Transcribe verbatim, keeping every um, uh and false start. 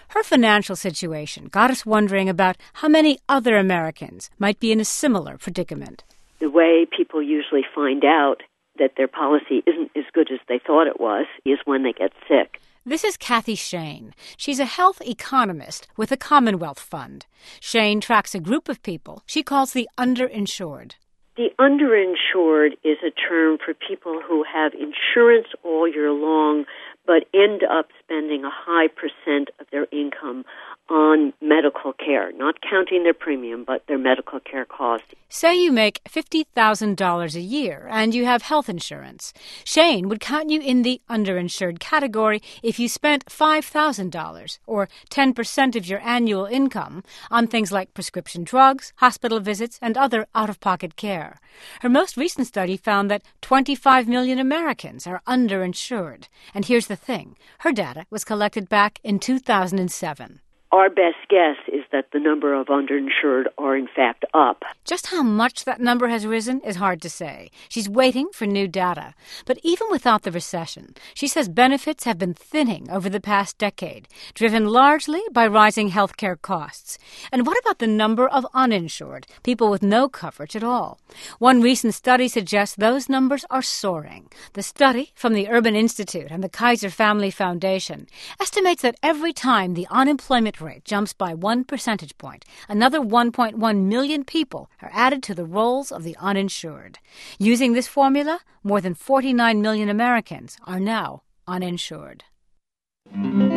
Her financial situation got us wondering about how many other Americans might be in a similar predicament. The way people usually find out that their policy isn't as good as they thought it was is when they get sick. This is Kathy Shane. She's a health economist with the Commonwealth Fund. Shane tracks a group of people she calls the underinsured. The underinsured is a term for people who have insurance all year long but end up spending a high percent of their income on medical care, not counting their premium, but their medical care costs. Say you make fifty thousand dollars a year and you have health insurance. Shane would count you in the underinsured category if you spent five thousand dollars, or ten percent of your annual income, on things like prescription drugs, hospital visits, and other out-of-pocket care. Her most recent study found that twenty-five million Americans are underinsured. And here's the thing. Her data was collected back in two thousand seven. Our best guess is that the number of underinsured are in fact up. Just how much that number has risen is hard to say. She's waiting for new data. But even without the recession, she says benefits have been thinning over the past decade, driven largely by rising health care costs. And what about the number of uninsured, people with no coverage at all? One recent study suggests those numbers are soaring. The study from the Urban Institute and the Kaiser Family Foundation estimates that every time the unemployment rate jumps by one percentage point, another one point one million people are added to the rolls of the uninsured. Using this formula, more than forty-nine million Americans are now uninsured.